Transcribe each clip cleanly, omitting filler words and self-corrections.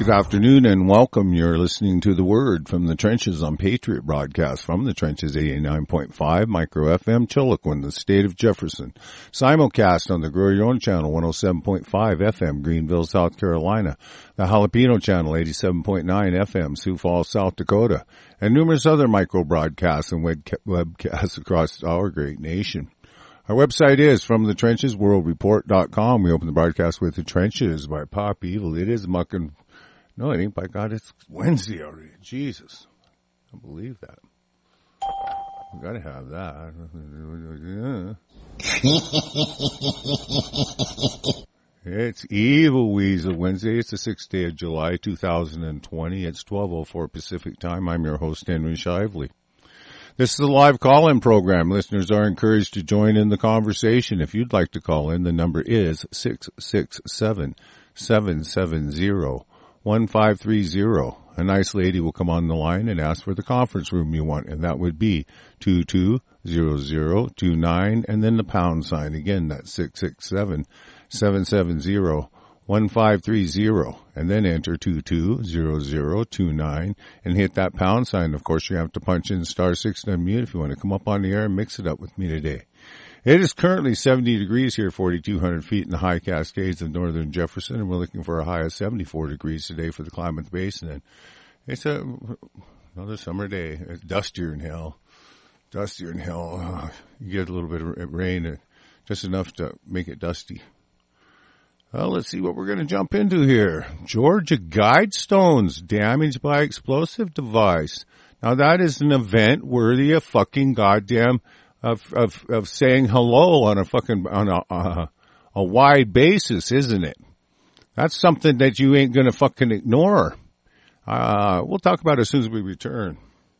Good afternoon and welcome. You're listening to The Word from the Trenches on Patriot Broadcast from the Trenches 89.5 Micro FM Chiloquin, the state of Jefferson. Simulcast on the Grow Your Own channel 107.5 FM Greenville, South Carolina. The Jalapeno channel 87.9 FM Sioux Falls, South Dakota. And numerous other micro broadcasts and webcasts across our great nation. Our website is FromTheTrenchesWorldReport.com. We open the broadcast with The Trenches by Pop Evil. It is mucking. No, it ain't. By God, it's Wednesday already. Jesus. I can't believe that. We gotta have that. It's Evil Weasel Wednesday. It's the 6th day of July, 2020. It's 12:04 Pacific time. I'm your host, Henry Shively. This is a live call-in program. Listeners are encouraged to join in the conversation. If you'd like to call in, the number is 667-770-1530. A nice lady will come on the line and ask for the conference room you want, and that would be 220029 and then the pound sign. Again, that's 667-770-1530 and then enter 220029 and hit that pound sign. Of course, you have to punch in *6 to unmute if you want to come up on the air and mix it up with me today. It is currently 70 degrees here, 4,200 feet in the high Cascades of northern Jefferson, and we're looking for a high of 74 degrees today for the Klamath Basin. And it's another summer day. It's dustier than hell. You get a little bit of rain, just enough to make it dusty. Well, let's see what we're going to jump into here. Georgia Guidestones damaged by explosive device. Now that is an event worthy of fucking goddamn of saying hello on a wide basis, isn't it? That's something that you ain't gonna fucking ignore. We'll talk about it as soon as we return.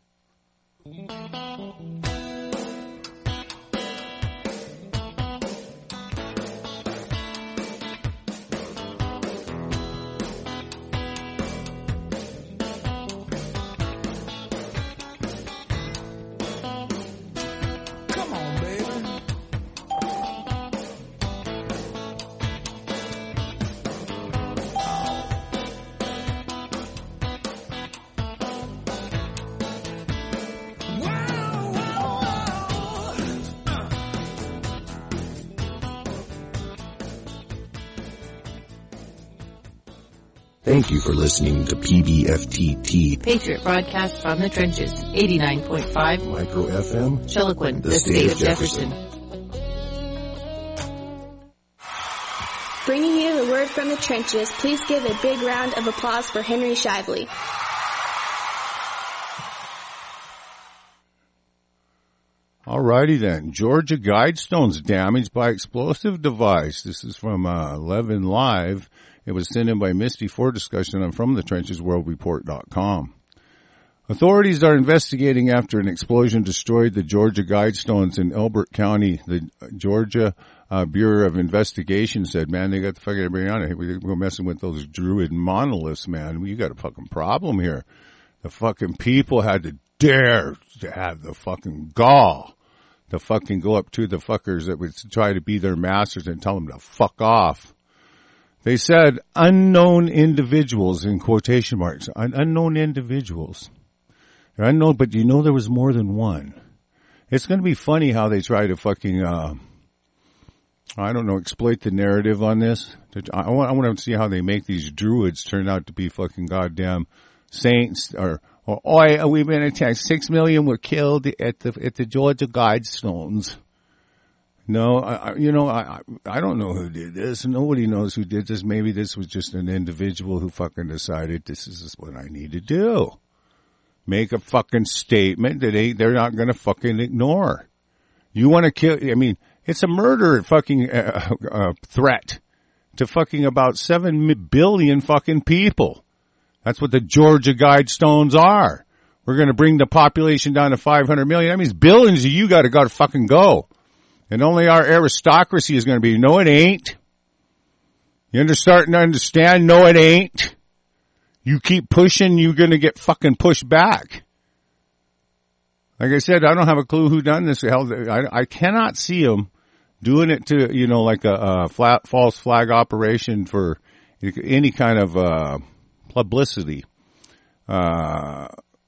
Thank you for listening to PBFTT, Patriot Broadcast from the Trenches, 89.5 Micro FM, Chiloquin, the state of Jefferson. Bringing you the word from the trenches, please give a big round of applause for Henry Shively. Alrighty then. Georgia Guidestones damaged by explosive device. This is from 11 Live. It was sent in by Misty for discussion on FromTheTrenchesWorldReport.com. Authorities are investigating after an explosion destroyed the Georgia Guidestones in Elbert County. The Georgia Bureau of Investigation said, man, they got the fucking everybody on it. We're messing with those druid monoliths, man. You got a fucking problem here. The fucking people had to dare to have the fucking gall to fucking go up to the fuckers that would try to be their masters and tell them to fuck off. They said unknown individuals in quotation marks. Unknown individuals. They're unknown, but you know there was more than one. It's going to be funny how they try to fucking, exploit the narrative on this. I want to see how they make these druids turn out to be fucking goddamn saints we've been attacked. 6 million were killed at the Georgia Guidestones. No, I don't know who did this. Nobody knows who did this. Maybe this was just an individual who fucking decided this is what I need to do. Make a fucking statement that they're not going to fucking ignore. You want to kill, it's a murder fucking threat to fucking about 7 billion fucking people. That's what the Georgia Guidestones are. We're going to bring the population down to 500 million. That means billions of you got to fucking go. And only our aristocracy is going to be, no it ain't. You're starting to understand, no it ain't. You keep pushing, you're going to get fucking pushed back. Like I said, I don't have a clue who done this. I cannot see them doing it to, like a false flag operation for any kind of publicity. I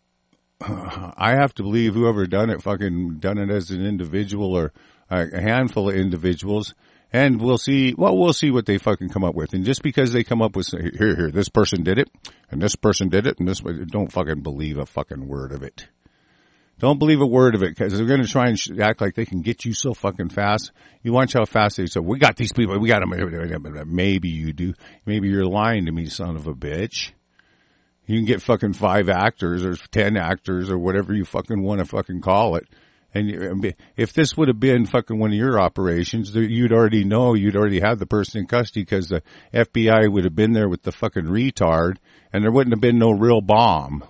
have to believe whoever done it as an individual or a handful of individuals. And we'll see what they fucking come up with. And just because they come up with, here, this person did it, and this person did it, and this, don't fucking believe a fucking word of it. Don't believe a word of it, because they're going to try and act like they can get you so fucking fast. You watch how fast they say, we got these people, we got them. Maybe you do. Maybe you're lying to me, son of a bitch. You can get fucking 5 actors or 10 actors or whatever you fucking want to fucking call it. And if this would have been fucking one of your operations, you'd already had the person in custody, because the FBI would have been there with the fucking retard, and there wouldn't have been no real bomb.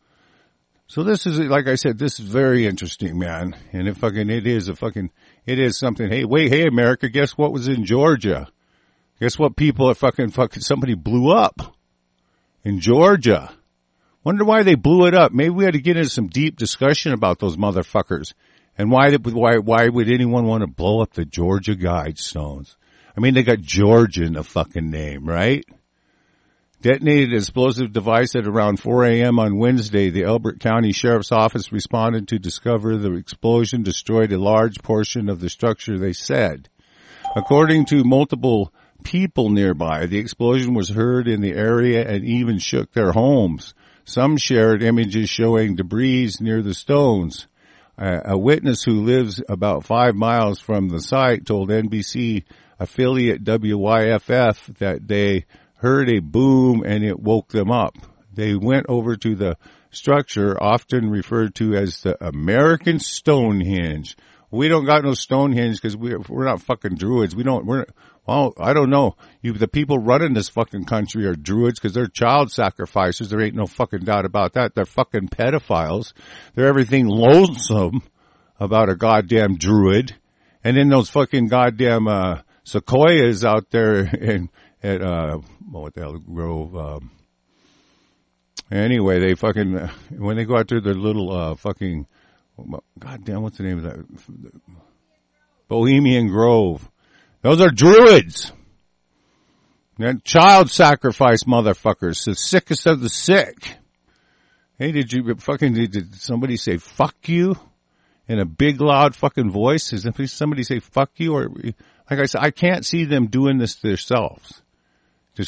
So this is, like I said, this is very interesting, man. And it is something. Hey, America, guess what was in Georgia? Guess what people are fucking somebody blew up in Georgia. Wonder why they blew it up. Maybe we had to get into some deep discussion about those motherfuckers. And why would anyone want to blow up the Georgia Guidestones? I mean, they got Georgia in the fucking name, right? Detonated an explosive device at around 4 a.m. on Wednesday. The Elbert County Sheriff's Office responded to discover the explosion destroyed a large portion of the structure, they said. According to multiple people nearby, the explosion was heard in the area and even shook their homes. Some shared images showing debris near the stones. A witness who lives about 5 miles from the site told NBC affiliate WYFF that they heard a boom and it woke them up. They went over to the structure, often referred to as the American Stonehenge. We don't got no Stonehenge because we're not fucking Druids. Well, I don't know. The people running this fucking country are Druids because they're child sacrificers. There ain't no fucking doubt about that. They're fucking pedophiles. They're everything loathsome about a goddamn Druid. And then those fucking goddamn, sequoias out there at what the hell, Grove, anyway, they fucking, when they go out there, their little, fucking, goddamn, what's the name of that? Bohemian Grove. Those are Druids. They're child sacrifice motherfuckers. The sickest of the sick. Hey, did somebody say fuck you in a big loud fucking voice? Did somebody say fuck you? Or, like I said, I can't see them doing this to themselves. To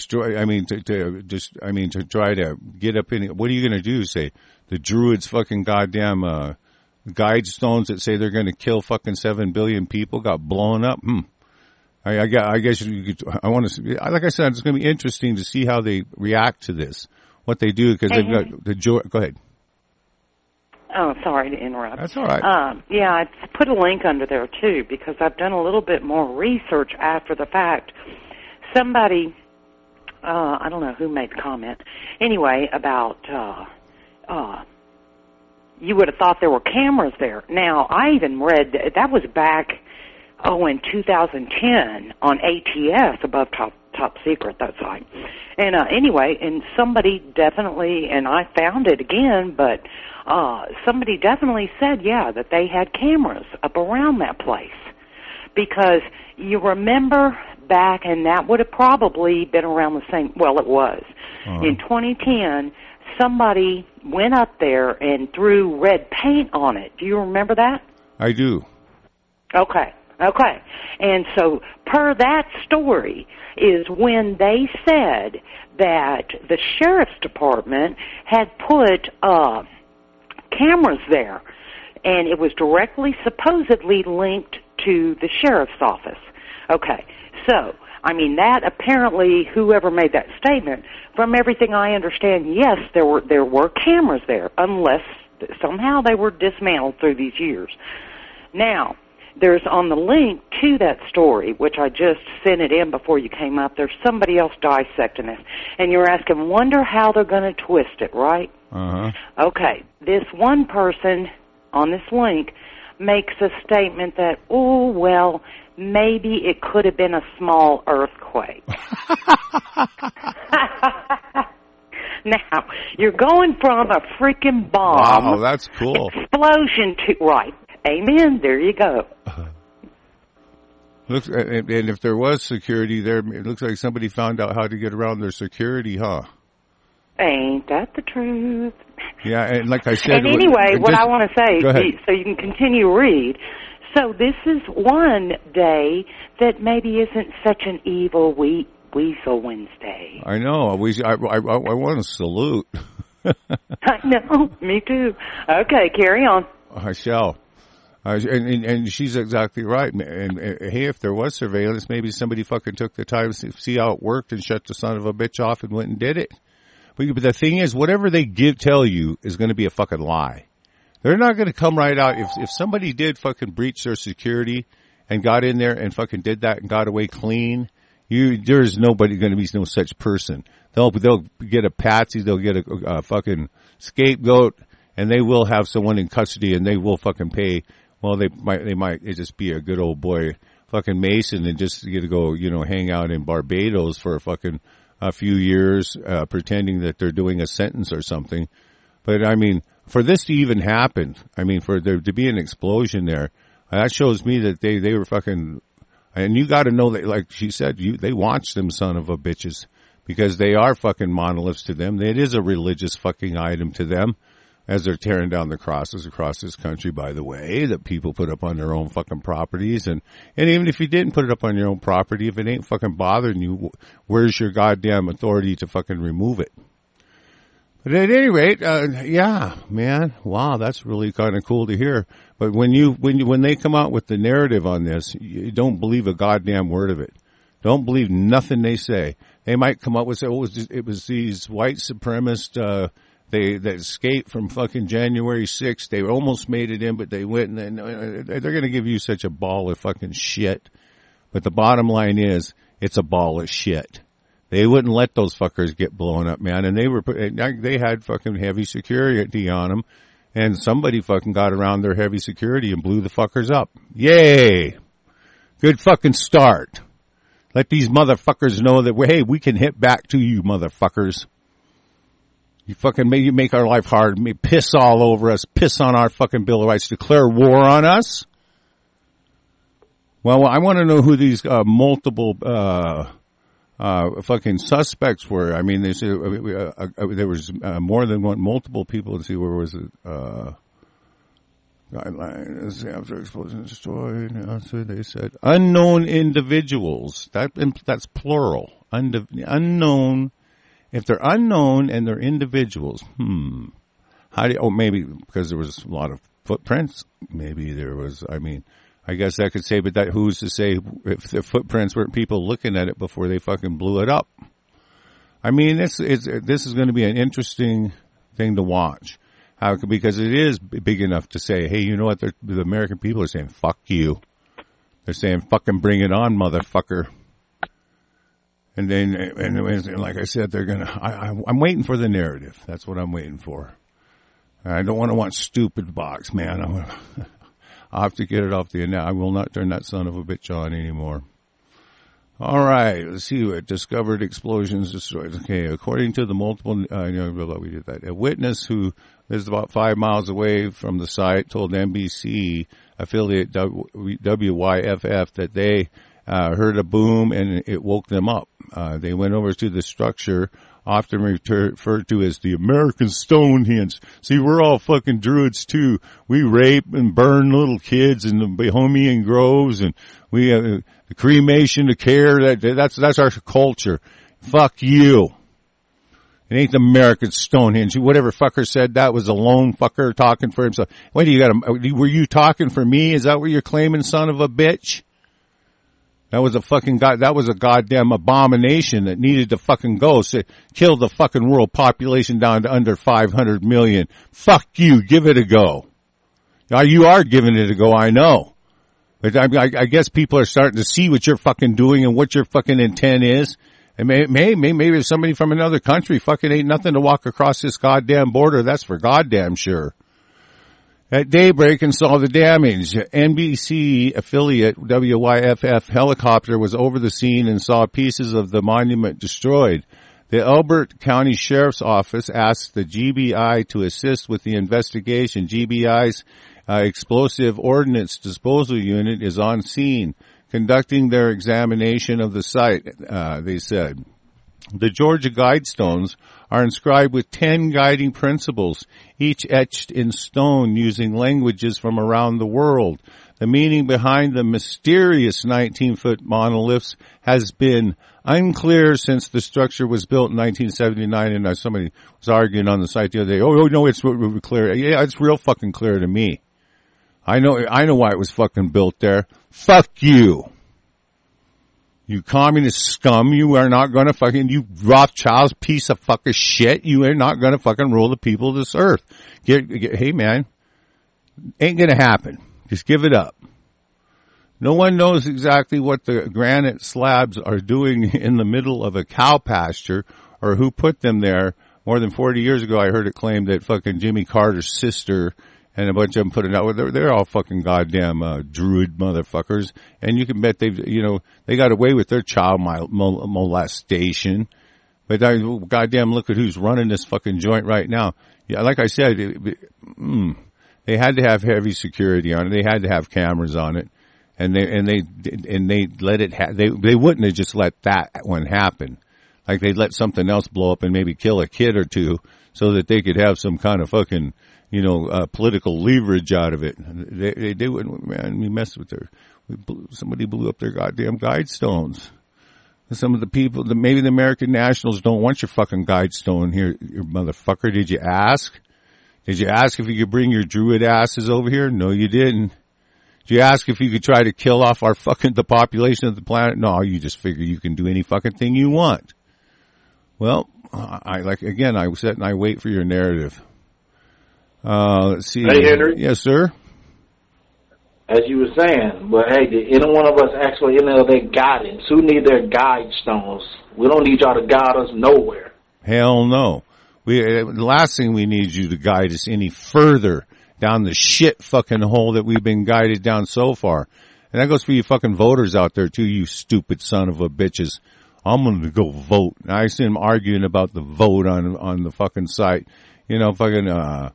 try to get up in, what are you going to do? Say the Druids fucking goddamn, Guidestones that say they're going to kill fucking 7 billion people got blown up? I guess I want to, like I said, it's going to be interesting to see how they react to this, what they do, because they've got the go ahead. Oh, sorry to interrupt. That's all right. Yeah, I put a link under there too, because I've done a little bit more research after the fact. Somebody, I don't know who made the comment, anyway, about, you would have thought there were cameras there. Now, I even read, that was back, in 2010 on ATS, above top secret, that site. And anyway, and somebody definitely, and I found it again, but somebody definitely said, yeah, that they had cameras up around that place. Because you remember back, and that would have probably been around the same, well, it was. In 2010, somebody went up there and threw red paint on it. Do you remember that? I do. Okay. And so per that story is when they said that the sheriff's department had put cameras there, and it was directly supposedly linked to the sheriff's office. Okay, so, I mean, that apparently, whoever made that statement, from everything I understand, yes, there were cameras there, unless somehow they were dismantled through these years. Now, there's on the link to that story, which I just sent it in before you came up, there's somebody else dissecting this. And you're asking, wonder how they're going to twist it, right? Uh-huh. Okay, this one person on this link makes a statement that, oh, well, maybe it could have been a small earthquake. Now, you're going from a freaking bomb. Wow, that's cool. Explosion to, right. Amen. There you go. Looks, and if there was security there, it looks like somebody found out how to get around their security, huh? Ain't that the truth? Yeah, and like I said... And anyway, what I want to say, go ahead. so you can continue to read, so this is one day that maybe isn't such an evil Weasel Wednesday. I know. I want to salute. I know. Me too. Okay, carry on. I shall. And she's exactly right. And hey, if there was surveillance, maybe somebody fucking took the time to see how it worked and shut the son of a bitch off and went and did it. But the thing is, whatever they tell you is going to be a fucking lie. They're not going to come right out. If somebody did fucking breach their security and got in there and fucking did that and got away clean, there's nobody going to be no such person. They'll get a patsy, they'll get a fucking scapegoat, and they will have someone in custody and they will fucking pay. Well, they might just be a good old boy fucking Mason and just get to go, hang out in Barbados for a few years, pretending that they're doing a sentence or something. But I mean, for this to even happen, for there to be an explosion there, that shows me that they were fucking, and you gotta know that, like she said, they watch them son of a bitches because they are fucking monoliths to them. It is a religious fucking item to them. As they're tearing down the crosses across this country, by the way, that people put up on their own fucking properties. And even if you didn't put it up on your own property, if it ain't fucking bothering you, where's your goddamn authority to fucking remove it? But at any rate, yeah, man, wow, that's really kind of cool to hear. But when they come out with the narrative on this, you don't believe a goddamn word of it. Don't believe nothing they say. They might come up with, it was these white supremacists, that escaped from fucking January 6th. They almost made it in, but they went, and they're going to give you such a ball of fucking shit. But the bottom line is, it's a ball of shit. They wouldn't let those fuckers get blown up, man. And they had fucking heavy security on them, and somebody fucking got around their heavy security and blew the fuckers up. Yay! Good fucking start. Let these motherfuckers know that, hey, we can hit back to you, motherfuckers. You make our life hard. Piss all over us. Piss on our fucking Bill of Rights. Declare war on us. Well, I want to know who these multiple fucking suspects were. I mean, they said there was more than one, multiple people. Let's see, where was it? Guidelines after explosion destroyed. They said unknown individuals. That's plural. Unknown. If they're unknown and they're individuals, maybe because there was a lot of footprints. Maybe there was, I guess I could say, but who's to say if the footprints weren't people looking at it before they fucking blew it up? I mean, this is going to be an interesting thing to watch. Because it is big enough to say, hey, you know what? The American people are saying, fuck you. They're saying, fucking bring it on, motherfucker. And then, like I said, they're I'm waiting for the narrative. That's what I'm waiting for. I don't want to watch stupid box, man. I'll have to get it off the net. I will not turn that son of a bitch on anymore. All right, let's see what discovered explosions destroyed. Okay, according to the multiple, we did that. A witness who is about 5 miles away from the site told NBC affiliate WYFF that they heard a boom and it woke them up. They went over to the structure, often referred to as the American Stonehenge. See, we're all fucking druids too. We rape and burn little kids in the Bohemian groves, and we the cremation, the care. That's our culture. Fuck you. It ain't the American Stonehenge. Whatever fucker said that was a lone fucker talking for himself. What do you got? Were you talking for me? Is that what you're claiming, son of a bitch? That was a goddamn abomination that needed to fucking go. So kill the fucking world population down to under 500 million. Fuck you. Give it a go. Now, you are giving it a go, I know. But I guess people are starting to see what you're fucking doing and what your fucking intent is. And maybe somebody from another country fucking ain't nothing to walk across this goddamn border. That's for goddamn sure. At daybreak and saw the damage. NBC affiliate WYFF helicopter was over the scene and saw pieces of the monument destroyed. The Elbert County Sheriff's Office asked the GBI to assist with the investigation. GBI's Explosive Ordnance Disposal Unit is on scene, conducting their examination of the site, they said. The Georgia Guidestones are inscribed with 10 guiding principles, each etched in stone using languages from around the world. The meaning behind the mysterious 19-foot monoliths has been unclear since the structure was built in 1979, and somebody was arguing on the site the other day, oh no, it's clear. Yeah, it's real fucking clear to me. I know why it was fucking built there. Fuck you. You communist scum, you are not gonna fucking, you Rothschilds piece of fucking shit, you are not gonna fucking rule the people of this earth. Hey man, ain't gonna happen. Just give it up. No one knows exactly what the granite slabs are doing in the middle of a cow pasture or who put them there. More than 40 years ago, I heard it claimed that fucking Jimmy Carter's sister and a bunch of them put it out. They're all fucking goddamn druid motherfuckers. And you can bet they got away with their child molestation. But goddamn, look at who's running this fucking joint right now. Yeah, like I said, they had to have heavy security on it. They had to have cameras on it. And they let it they wouldn't have just let that one happen. Like they'd let something else blow up and maybe kill a kid or two so that they could have some kind of fucking, political leverage out of it. They wouldn't, man, we messed with somebody blew up their goddamn Guidestones. Some of the people, maybe the American Nationals don't want your fucking Guidestone here, you motherfucker. Did you ask? Did you ask if you could bring your druid asses over here? No, you didn't. Did you ask if you could try to kill off the population of the planet? No, you just figure you can do any fucking thing you want. Well, I sit and I wait for your narrative. Let's see. Hey, Henry. Yes, sir. As you were saying, but hey, did any one of us actually enter their guidance? Who need their guide stones? We don't need y'all to guide us nowhere. Hell no. The last thing we need you to guide us any further down the shit fucking hole that we've been guided down so far. And that goes for you fucking voters out there too, you stupid son of a bitches. I'm going to go vote. I see them arguing about the vote on the fucking site. They're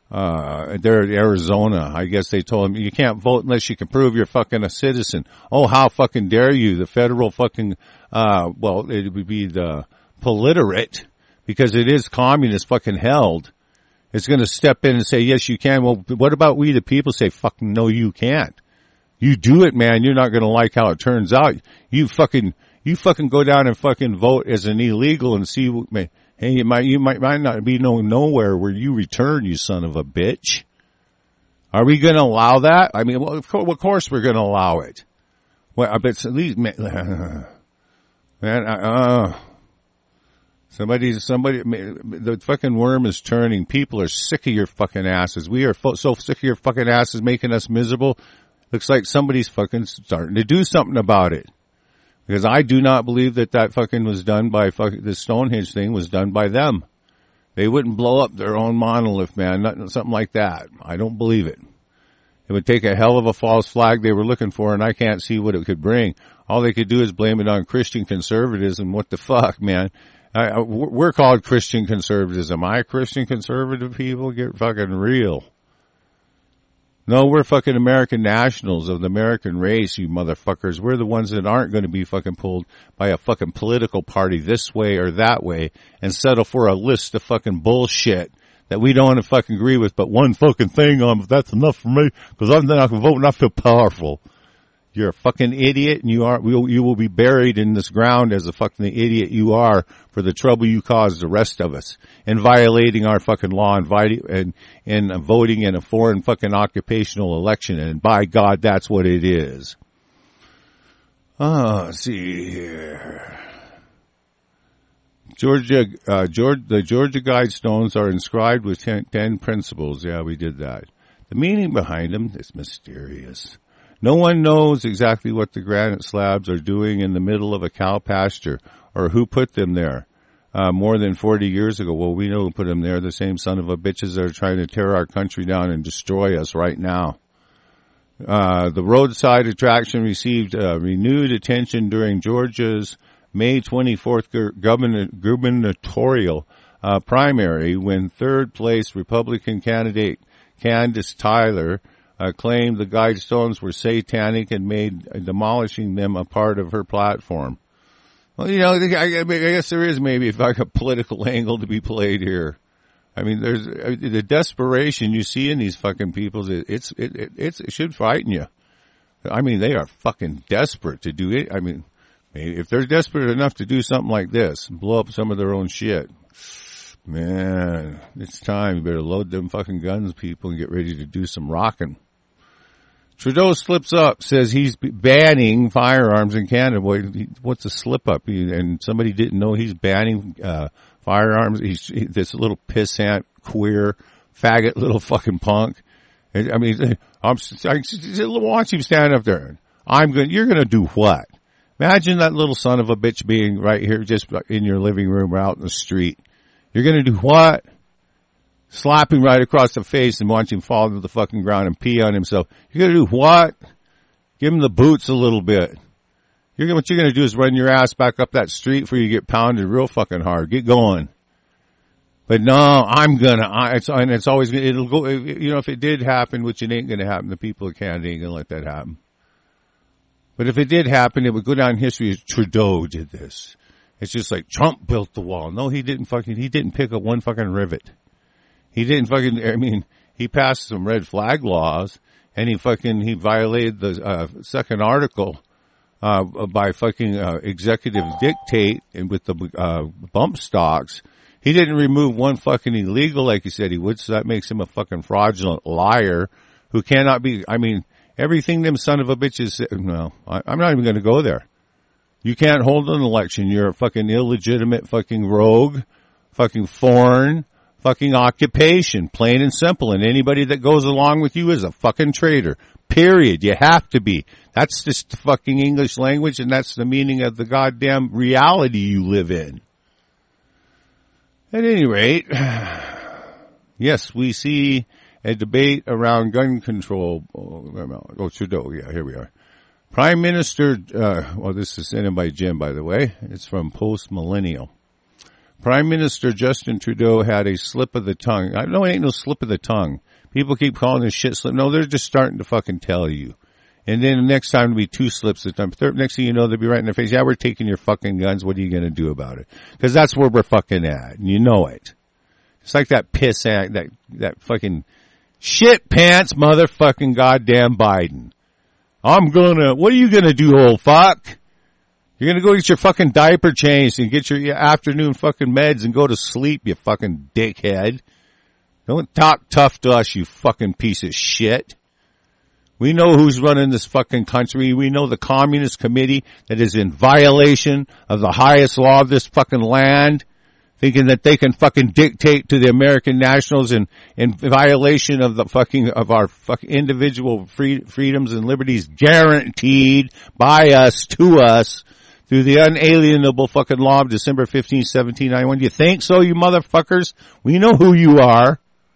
in Arizona. I guess they told them you can't vote unless you can prove you're fucking a citizen. Oh, how fucking dare you? The federal fucking, it would be the Politerate, because it is communist fucking held. It's going to step in and say, yes, you can. Well, what about we, the people, say, fucking no, you can't. You do it, man. You're not going to like how it turns out. You fucking go down and fucking vote as an illegal and see, hey, you might not be nowhere where you return, you son of a bitch. Are we going to allow that? I mean, well, of course we're going to allow it. Well, I bet at least, somebody, the fucking worm is turning. People are sick of your fucking asses. We are so sick of your fucking asses making us miserable. Looks like somebody's fucking starting to do something about it. Because I do not believe that fucking was done by the Stonehenge thing was done by them. They wouldn't blow up their own monolith, man. Something like that. I don't believe it. It would take a hell of a false flag they were looking for, and I can't see what it could bring. All they could do is blame it on Christian conservatism. What the fuck, man? We're called Christian conservatives. Am I Christian conservative, people? Get fucking real. No, we're fucking American nationals of the American race, you motherfuckers. We're the ones that aren't going to be fucking pulled by a fucking political party this way or that way and settle for a list of fucking bullshit that we don't want to fucking agree with, but one fucking thing, that's enough for me, because I'm not going to vote and I feel powerful. You're a fucking idiot, and you will be buried in this ground as a fucking idiot you are for the trouble you caused the rest of us and violating our fucking law and voting in a foreign fucking occupational election. And by God, that's what it is. Let's see here. The Georgia Guidestones are inscribed with 10 principles. Yeah, we did that. The meaning behind them is mysterious. No one knows exactly what the granite slabs are doing in the middle of a cow pasture or who put them there more than 40 years ago. Well, we know who put them there, the same son of a bitches that are trying to tear our country down and destroy us right now. The roadside attraction received renewed attention during Georgia's May 24th gubernatorial primary when third-place Republican candidate Candace Tyler claimed the Guidestones were satanic and made demolishing them a part of her platform. Well, you know, I guess there is maybe like a political angle to be played here. I mean, there's the desperation you see in these fucking people. It should frighten you. I mean, they are fucking desperate to do it. I mean, if they're desperate enough to do something like this, blow up some of their own shit, man, it's time. You better load them fucking guns, people, and get ready to do some rocking. Trudeau slips up, says he's banning firearms in Canada. Boy, what's a slip up? And somebody didn't know he's banning firearms. He's this little pissant, queer, faggot little fucking punk. I mean, watch him stand up there. You're gonna do what? Imagine that little son of a bitch being right here, just in your living room or out in the street. You're gonna do what? Slap him right across the face and watch him fall to the fucking ground and pee on himself. You're gonna do what? Give him the boots a little bit. What you're gonna do is run your ass back up that street before you get pounded real fucking hard. Get going. But no, it's always, it'll go, you know, if it did happen, which it ain't gonna happen, the people of Canada ain't gonna let that happen. But if it did happen, it would go down in history as Trudeau did this. It's just like Trump built the wall. No, he didn't pick up one fucking rivet. He passed some red flag laws, and he violated the second article by fucking executive dictate and with the bump stocks. He didn't remove one fucking illegal like he said he would, so that makes him a fucking fraudulent liar who cannot be, I mean, everything them son of a bitches say, no, I'm not even going to go there. You can't hold an election. You're a fucking illegitimate fucking rogue, fucking foreign, fucking occupation, plain and simple. And anybody that goes along with you is a fucking traitor. Period. You have to be. That's just the fucking English language, and that's the meaning of the goddamn reality you live in. At any rate, yes, we see a debate around gun control. Trudeau. Yeah, here we are. Prime Minister, this is sent in by Jim, by the way. It's from Post Millennial. Prime Minister Justin Trudeau had a slip of the tongue. I know it ain't no slip of the tongue. People keep calling this shit slip. No, they're just starting to fucking tell you. And then the next time it'll be 2 slips of the tongue. Next thing you know, they'll be right in their face. Yeah, we're taking your fucking guns. What are you going to do about it? Because that's where we're fucking at. And you know it. It's like that piss act, that fucking shit pants motherfucking goddamn Biden. What are you going to do, old fuck? You're going to go get your fucking diaper changed and get your afternoon fucking meds and go to sleep, you fucking dickhead. Don't talk tough to us, you fucking piece of shit. We know who's running this fucking country. We know the Communist Committee that is in violation of the highest law of this fucking land, thinking that they can fucking dictate to the American nationals in violation of our fucking individual freedoms and liberties guaranteed by us to us through the unalienable fucking law of December 15, 1791. You think so, you motherfuckers? We know who you are.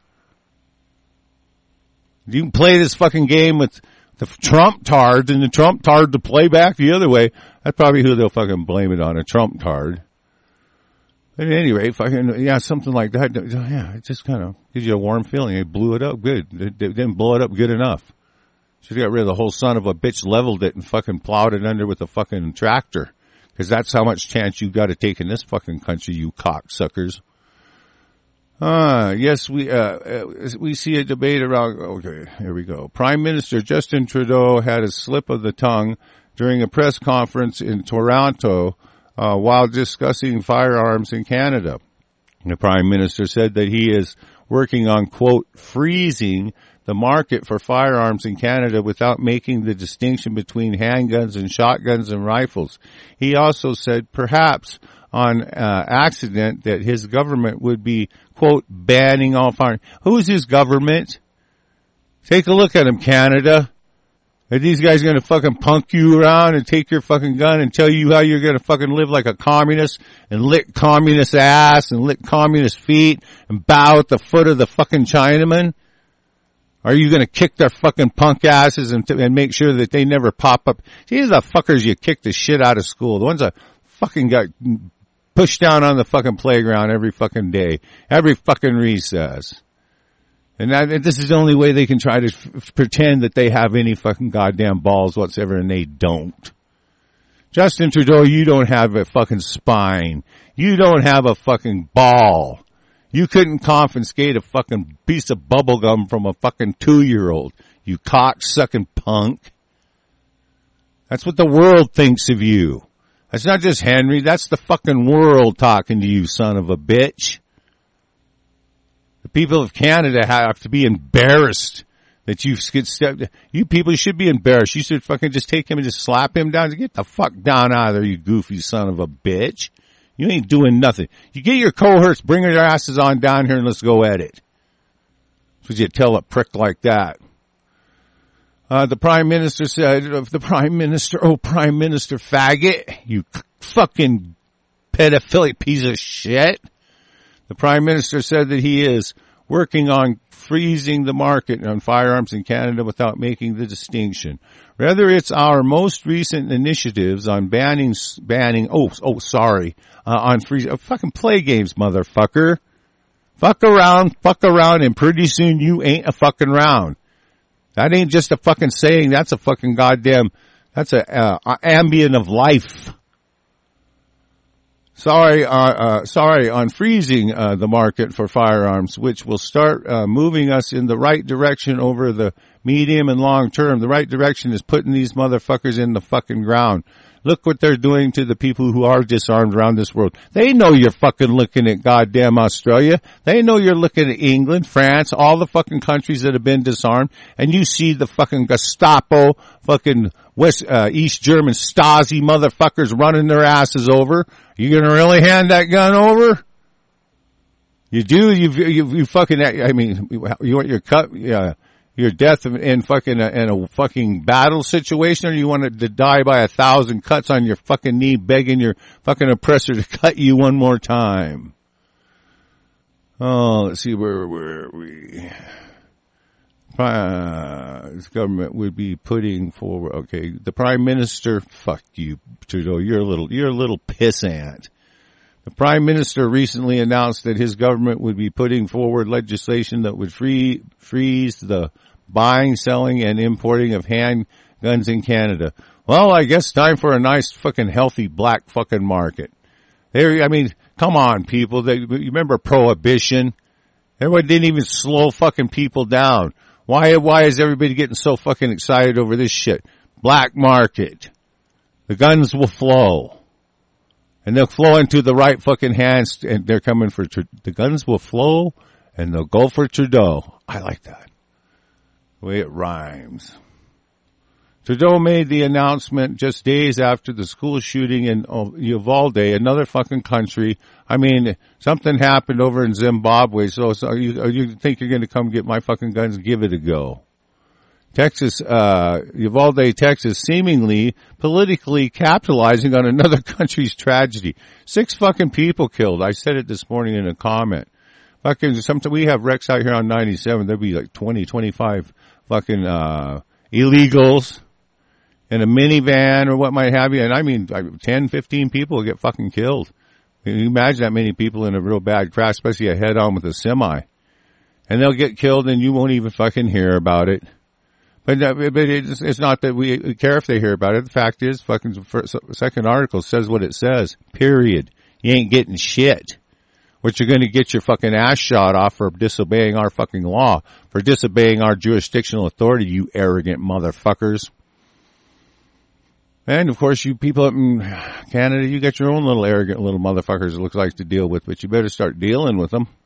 You can play this fucking game with the Trump tards and the Trump tard to play back the other way. That's probably who they'll fucking blame it on, a Trump tard. At any rate, fucking, yeah, something like that. Yeah, it just kind of gives you a warm feeling. They blew it up good. They didn't blow it up good enough. Should have got rid of the whole son of a bitch, leveled it, and fucking plowed it under with a fucking tractor. Because that's how much chance you got to take in this fucking country, you cocksuckers. Yes, we see a debate around, okay, here we go. Prime Minister Justin Trudeau had a slip of the tongue during a press conference in Toronto, while discussing firearms in Canada. The Prime Minister said that he is working on, quote, freezing the market for firearms in Canada without making the distinction between handguns and shotguns and rifles. He also said perhaps on accident that his government would be, quote, banning all firearms. Who's his government? Take a look at him, Canada. Are these guys going to fucking punk you around and take your fucking gun and tell you how you're going to fucking live like a communist and lick communist ass and lick communist feet and bow at the foot of the fucking Chinaman? Are you going to kick their fucking punk asses and make sure that they never pop up? These are the fuckers you kick the shit out of school. The ones that fucking got pushed down on the fucking playground every fucking day, every fucking recess. And this is the only way they can try to pretend that they have any fucking goddamn balls whatsoever, and they don't. Justin Trudeau, you don't have a fucking spine. You don't have a fucking ball. You couldn't confiscate a fucking piece of bubble gum from a fucking 2-year-old. You cock-sucking punk. That's what the world thinks of you. That's not just Henry. That's the fucking world talking to you, son of a bitch. The people of Canada have to be embarrassed that you people should be embarrassed. You should fucking just take him and just slap him down. Get the fuck down out of there, you goofy son of a bitch. You ain't doing nothing. You get your cohorts, bring their asses on down here and let's go at it. That's what you tell a prick like that. The Prime Minister said, Prime Minister faggot, you fucking pedophilic piece of shit. The Prime Minister said that he is working on freezing the market on firearms in Canada without making the distinction. Rather, it's our most recent initiatives on on freezing, fucking play games, motherfucker. Fuck around, and pretty soon you ain't a fucking round. That ain't just a fucking saying, that's a fucking goddamn, that's a ambient of life. Sorry, on freezing the market for firearms, which will start moving us in the right direction over the medium and long term. The right direction is putting these motherfuckers in the fucking ground. Look what they're doing to the people who are disarmed around this world. They know you're fucking looking at goddamn Australia. They know you're looking at England, France, all the fucking countries that have been disarmed, and you see the fucking Gestapo, fucking East German Stasi motherfuckers running their asses over. You gonna really hand that gun over? You do? You fucking, I mean, you want your cut, your death in a fucking battle situation, or you want to die by 1,000 cuts on your fucking knee begging your fucking oppressor to cut you one more time? Oh, let's see, where were we? This government would be putting forward, okay, the Prime Minister, fuck you, Trudeau, you're a little pissant. The Prime Minister recently announced that his government would be putting forward legislation that would freeze the buying, selling, and importing of handguns in Canada. Well, I guess time for a nice fucking healthy black fucking market. I mean, come on, people. You remember Prohibition? Everybody didn't even slow fucking people down. Why is everybody getting so fucking excited over this shit? Black market. The guns will flow. And they'll flow into the right fucking hands, and they're coming for, the guns will flow, and they'll go for Trudeau. I like that. The way it rhymes. Trudeau made the announcement just days after the school shooting in Uvalde, another fucking country. I mean, something happened over in Zimbabwe, so you think you're going to come get my fucking guns? Give it a go. Texas, Uvalde, Texas, seemingly politically capitalizing on another country's tragedy. 6 fucking people killed. I said it this morning in a comment. Fucking, sometimes we have wrecks out here on 97. There'll be like 20, 25 fucking, illegals in a minivan or what might have you. And I mean, 10, 15 people will get fucking killed. Can you imagine that many people in a real bad crash, especially a head on with a semi? And they'll get killed and you won't even fucking hear about it. But it's not that we care if they hear about it. The fact is, fucking second article says what it says. Period. You ain't getting shit. What you're going to get your fucking ass shot off for disobeying our fucking law, for disobeying our jurisdictional authority, you arrogant motherfuckers. And of course, you people up in Canada, you got your own little arrogant little motherfuckers it looks like to deal with, but you better start dealing with them.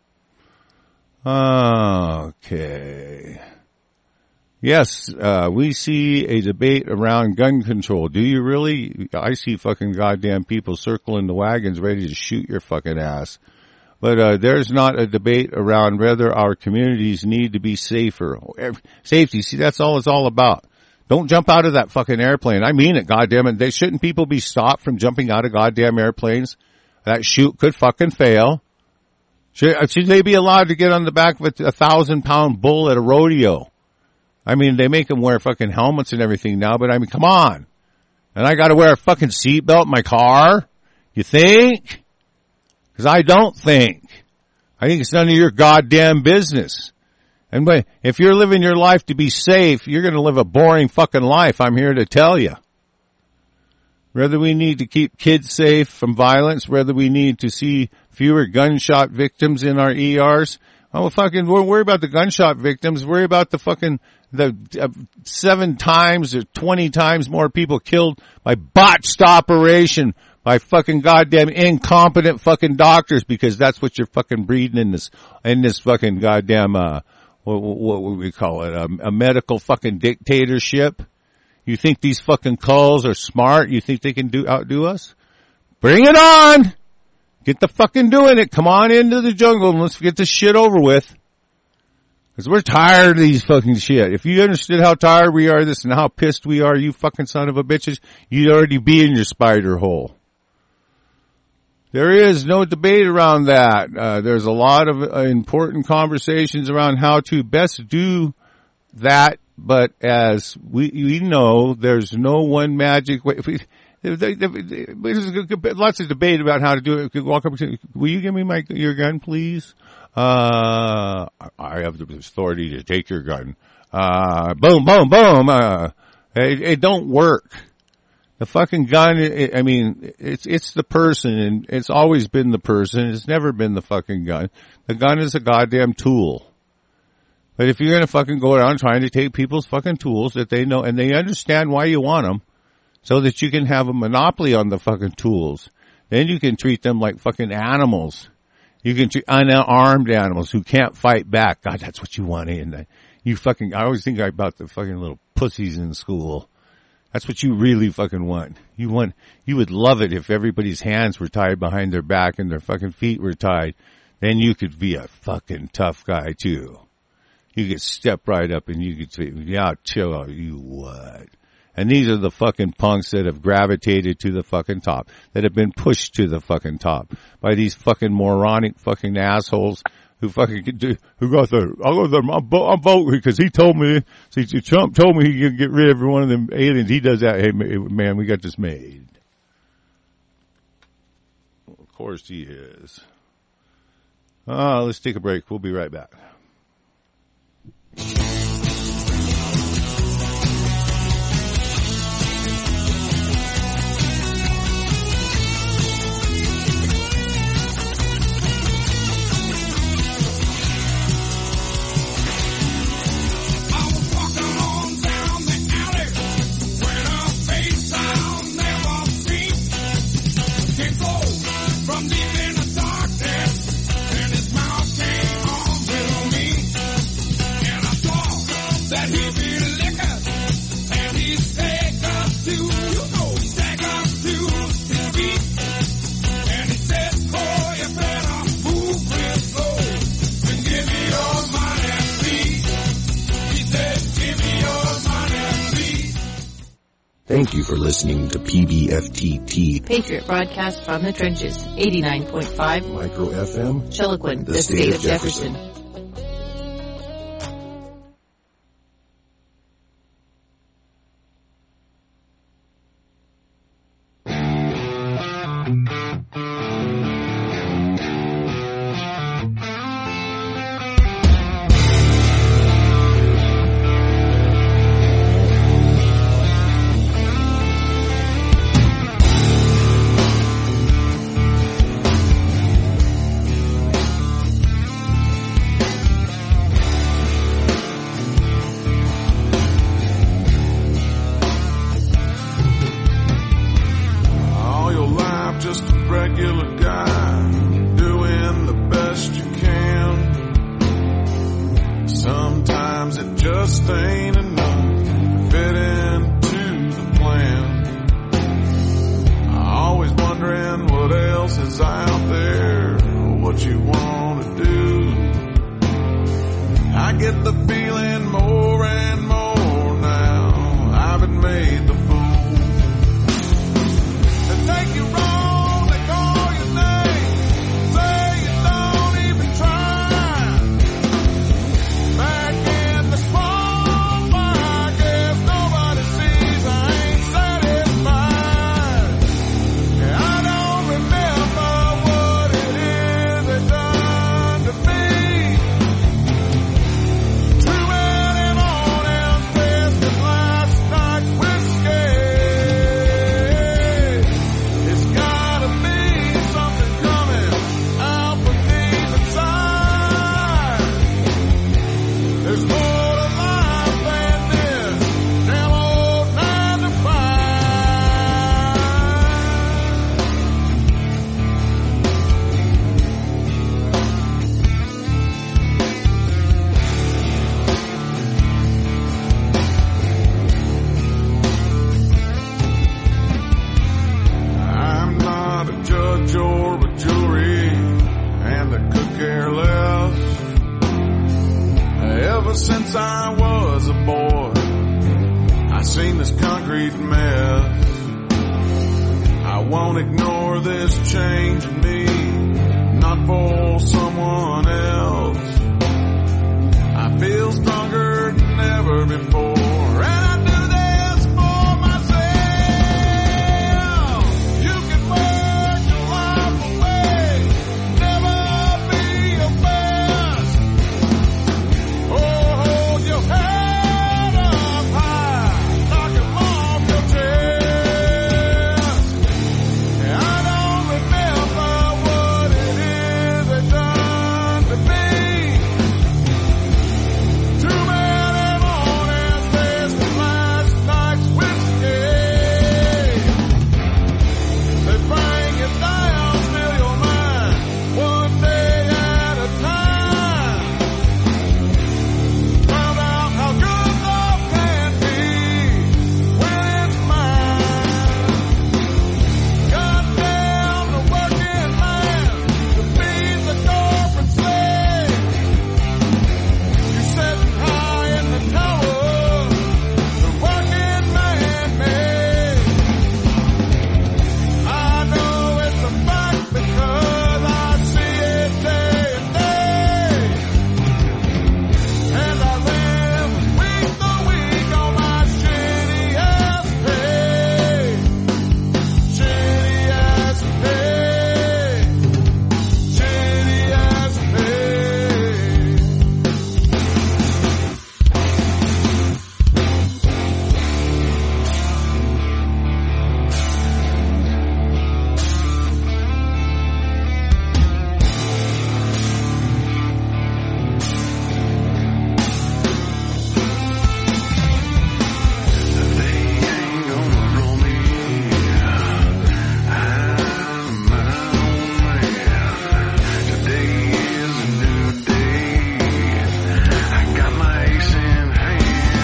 Okay. Yes, we see a debate around gun control. Do you really? I see fucking goddamn people circling the wagons ready to shoot your fucking ass. But there's not a debate around whether our communities need to be safer. Safety, see, that's all it's all about. Don't jump out of that fucking airplane. I mean it, goddammit. Shouldn't people be stopped from jumping out of goddamn airplanes? That shoot could fucking fail. Should they be allowed to get on the back of a 1,000-pound bull at a rodeo? I mean, they make them wear fucking helmets and everything now, but I mean, come on. And I gotta wear a fucking seatbelt in my car? You think? Because I don't think. I think it's none of your goddamn business. And if you're living your life to be safe, you're gonna live a boring fucking life, I'm here to tell you. whether we need to keep kids safe from violence, whether we need to see fewer gunshot victims in our ERs. Oh, fucking, we'll worry about the gunshot victims. Worry about the 7 times or 20 times more people killed by botched operation by fucking goddamn incompetent fucking doctors, because that's what you're fucking breeding in this fucking goddamn, what would we call it? A medical fucking dictatorship. You think these fucking culls are smart? You think they can outdo us? Bring it on! Get the fucking doing it. Come on into the jungle and let's get this shit over with. Because we're tired of these fucking shit. If you understood how tired we are of this and how pissed we are, you fucking son of a bitches, you'd already be in your spider hole. There is no debate around that. There's a lot of important conversations around how to best do that, but as we know, there's no one magic way. There's lots of debate about how to do it. Walk up to, will you give me your gun, please? I have the authority to take your gun. Boom, boom, boom. It don't work. The fucking gun, it's the person, and it's always been the person. It's never been the fucking gun. The gun is a goddamn tool. But if you're gonna fucking go around trying to take people's fucking tools that they know, and they understand why you want them, so that you can have a monopoly on the fucking tools, then you can treat them like fucking animals. You can treat unarmed animals who can't fight back. God, that's what you want, and I always think about the fucking little pussies in school. That's what you really fucking want. You would love it if everybody's hands were tied behind their back and their fucking feet were tied. Then you could be a fucking tough guy too. You could step right up and you could say, yeah, chill out, you what? And these are the fucking punks that have gravitated to the fucking top, that have been pushed to the fucking top by these fucking moronic fucking assholes who fucking who got there. I'll go there. I'll vote because he told me. See, Trump told me he could get rid of every one of them aliens. He does that. Hey, man, we got this made. Well, of course he is. Let's take a break. We'll be right back. Thank you for listening to PBFTT. Patriot broadcast from the trenches, 89.5 Micro FM. Chiloquin, the state of Jefferson. ever since I was a boy, I seen this concrete mess. I won't ignore this change in me, not for someone else. I feel stronger than ever before, and I do this for myself. You can work your life away, never be your best. Oh, hold your head up high, knock 'em off your chest. I don't remember what it is they done to me. Too many mornings wasted last night's whiskey. They bring you down till your mind, one day at a time. Found out how good love can be when it's mine. Goddamn the working man to feed the corporate slave. You're sitting high in the tower, the working man made. I know it's a fact because I see it day and day. And I live week to week on my shitty ass pay. Shitty ass pay. Shitty ass pay. They ain't gonna roll me out of my own man. Today is a new day. I got my ace in hand.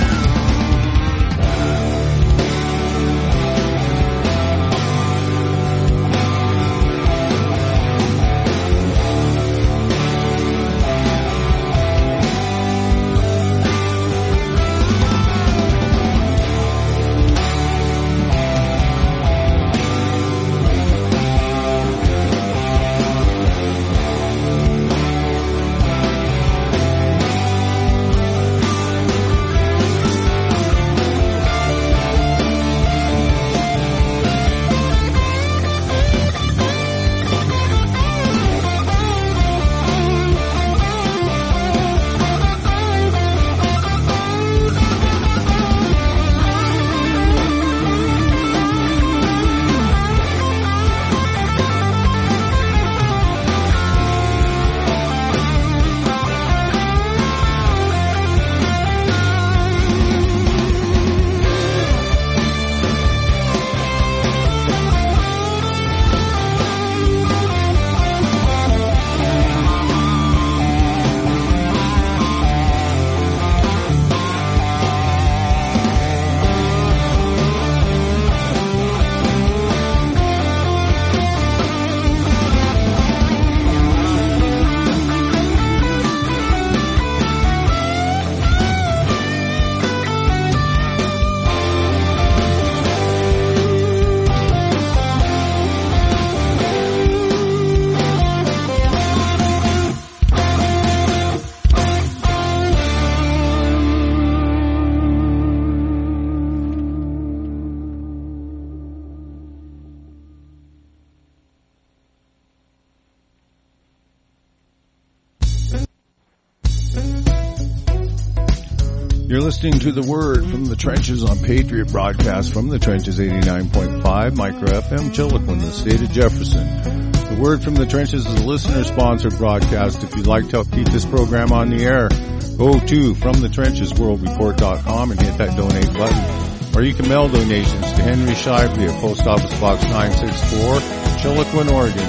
You're listening to The Word from the Trenches on Patriot Broadcast from the Trenches 89.5 Micro FM, Chiloquin, the state of Jefferson. The Word from the Trenches is a listener-sponsored broadcast. If you'd like to help keep this program on the air, go to FromTheTrenchesWorldReport.com and hit that donate button. Or you can mail donations to Henry Shively at Post Office Box 964, Chiloquin, Oregon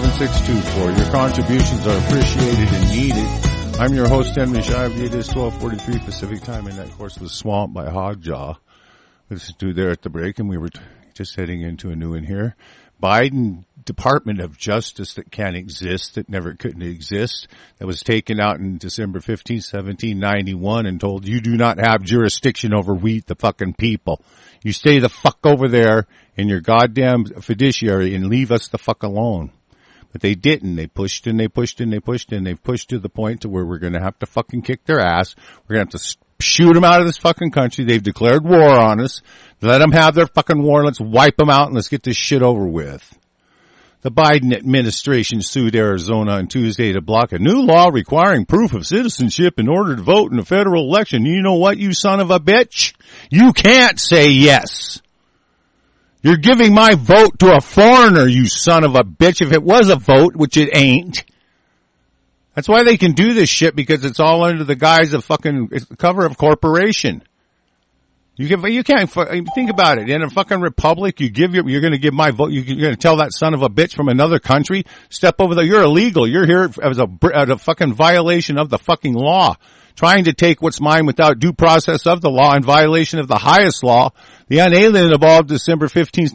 97624. Your contributions are appreciated and needed. I'm your host, Henry Shively. It is 12:43 Pacific time, and that, of course, was Swamp by Hogjaw. Listened to there at the break, and we were just heading into a new one here. Biden Department of Justice that can't exist, that never couldn't exist, that was taken out in December 15, 1791 and told you do not have jurisdiction over we, the fucking people. You stay the fuck over there in your goddamn fiduciary and leave us the fuck alone. But they didn't. They pushed and they pushed and they pushed and they've pushed to the point to where we're going to have to fucking kick their ass. We're going to have to shoot them out of this fucking country. They've declared war on us. Let them have their fucking war. Let's wipe them out and let's get this shit over with. The Biden administration sued Arizona on Tuesday to block a new law requiring proof of citizenship in order to vote in a federal election. You know what, you son of a bitch? You can't say yes. You're giving my vote to a foreigner, you son of a bitch, if it was a vote, which it ain't. That's why they can do this shit, because it's all under the guise of fucking cover of corporation. You can't think about it. In a fucking republic, you're going to give my vote. You're going to tell that son of a bitch from another country, step over there. You're illegal. You're here as a fucking violation of the fucking law, trying to take what's mine without due process of the law in violation of the highest law, the unalienable of December 15th,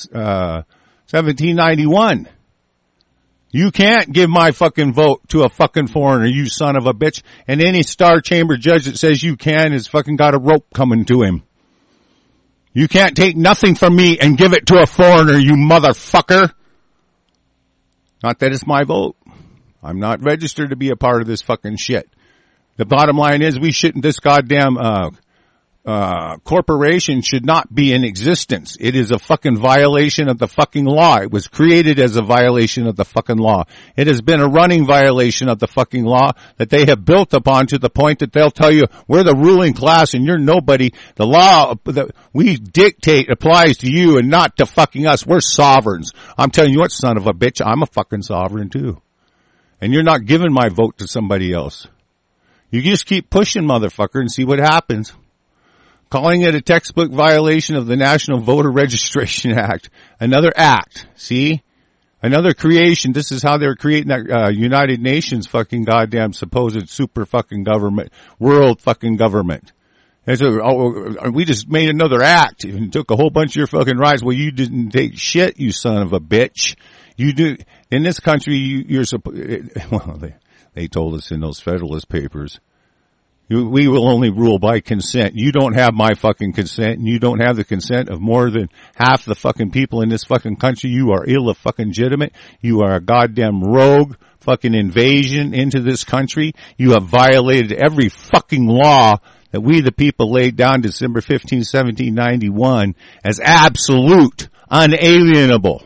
1791. You can't give my fucking vote to a fucking foreigner, you son of a bitch. And any Star Chamber judge that says you can has fucking got a rope coming to him. You can't take nothing from me and give it to a foreigner, you motherfucker. Not that it's my vote. I'm not registered to be a part of this fucking shit. The bottom line is we shouldn't, this goddamn, corporation should not be in existence. It is a fucking violation of the fucking law. It was created as a violation of the fucking law. It has been a running violation of the fucking law that they have built upon to the point that they'll tell you we're the ruling class and you're nobody. The law that we dictate applies to you and not to fucking us. We're sovereigns. I'm telling you what, son of a bitch, I'm a fucking sovereign too. And you're not giving my vote to somebody else. You just keep pushing, motherfucker, and see what happens. Calling it a textbook violation of the National Voter Registration Act. Another act. See? Another creation. This is how they're creating that United Nations fucking goddamn supposed super fucking government. World fucking government. And so, we just made another act and took a whole bunch of your fucking rights. Well, you didn't take shit, you son of a bitch. You do, in this country, you're supposed, well, they told us in those Federalist Papers. We will only rule by consent. You don't have my fucking consent, and you don't have the consent of more than half the fucking people in this fucking country. You are illegitimate. You are a goddamn rogue fucking invasion into this country. You have violated every fucking law that we the people laid down December 15, 1791 as absolute, unalienable.